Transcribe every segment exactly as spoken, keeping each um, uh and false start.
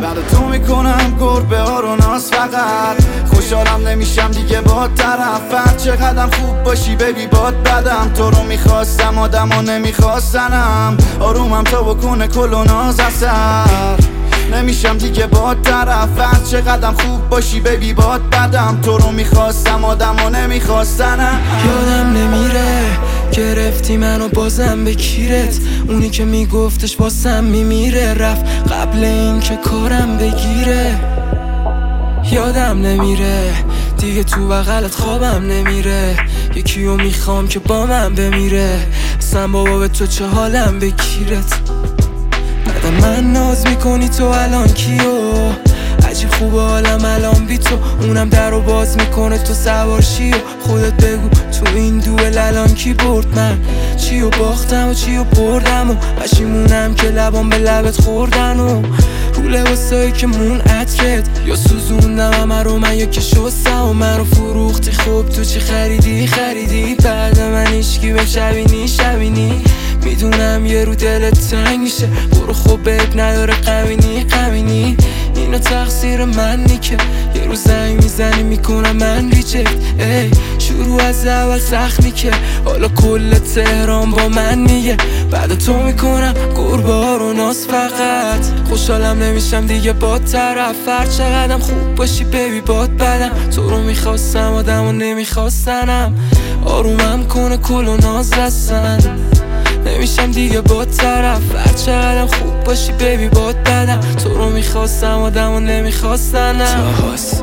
بعد تو میکنم گربه ها رو ناز فقط. خوشحالم نمیشم دیگه با طرف. چقدرم خوب باشی بیبی باد بدم. تو رو میخواستم آدم و نمیخواستنم. آرومم تا بکنه کل و ناز اثر. نمیشم دیگه با طرف. چقدرم خوب باشی بیبی باد بدم. تو رو میخواستم آدم و نمیخواستنم. یادم نمیره گرفتی منو بازم به کیرت. اونی که میگفتش واسم میمیره رفت قبل این که کارم بگیره. یادم نمیره دیگه تو بغلت خوابم نمیره. یکیو میخوام که با من بمیره. اصلا بابا به تو چه حالم بگیرت. بعد من ناز میکنی تو الان کیو. عجیب خوبه حالم الان بی تو. اونم در رو باز میکنه تو سوار شی. و خودت بگو تو این دوئل الان کی برد. من چیو باختم و چیو بردم. و پشیمونم که لبام به لبت خوردن. و رو لباسایی که مون عطرت یا سوزوندم همه رو من یا که شستم. و من رو فروختی خوب تو چی خریدی خریدی. بعد من ایشکی به شبینی شبینی. میدونم یه رو دلت تنگ میشه. برو خوب عیب نداره قوینی قوینی. اینو تقصیر منی که یه رو زنگ میزنی میکنم من ریجکت. ای شروع از اول سخت که حالا کل تهران با من میگه. بعد تو میکنم گربه ها رو ناز فقط. خوشحالم نمیشم دیگه با طرف. هر چقدرم خوب باشی بیبی باد بدم. تو رو میخواستم آدم و نمیخواستنم. آرومم کنه کل و ناز رسن. نمیشم دیگه با طرف. هر چقدرم خوب باشی بیبی باد بدم. تو رو میخواستم آدم و نمیخواستنم. تاهاس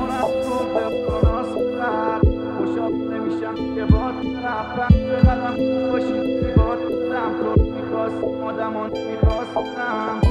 آدم و نمیخواستم.